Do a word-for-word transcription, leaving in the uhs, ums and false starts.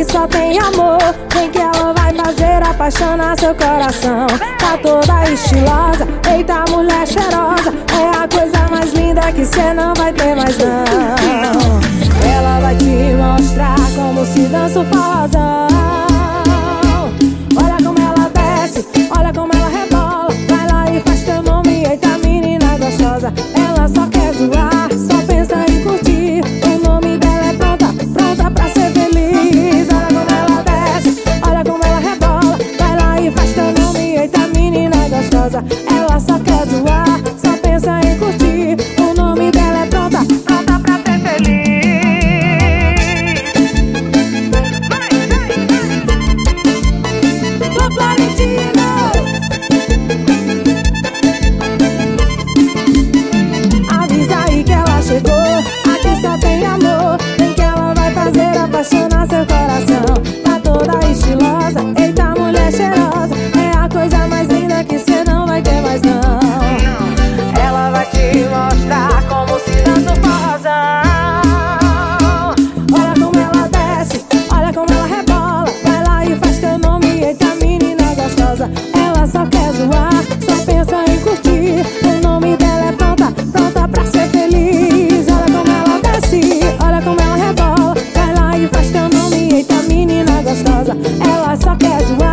aqui só tem amor. Vem que ela vai fazer apaixonar seu coração. Tá toda estilosa, eita mulher cheirosa. É a coisa mais linda que cê não vai ter mais não. Ela vai te mostrar como se dança o forrozão. Olha como ela desce, olha como ela rebola. Vai lá e faz teu nome, eita menina gostosa. Ela só quer zoar, só pensa em curtir. O nome dela é pronta, pronta pra ser feliz. Olha como ela desce, olha como ela rebola. Vai lá e faz teu nome, eita menina gostosa. Ela só quer zoar, só pensa em curtir. O nome dela é pronta, pronta pra ser feliz. Avisa aí que ela chegou, aqui só tem amor. Vem que ela vai fazer apaixonar seu coração. Tá toda estilosa, eita mulher cheirosa. É a coisa mais linda que cê não vai ter mais não. Ela vai te mostrar como se dança o forrozão. Olha como ela desce, olha como ela rebola. Vai lá e faz teu nome, eita menina gostosa. Ela só quer zoar, só pensa em curtir. O nome dela é pronta, pronta pra ser feliz. Olha como ela desce, olha como ela rebola. Vai lá e faz teu nome, eita menina gostosa. Ela só quer zoar.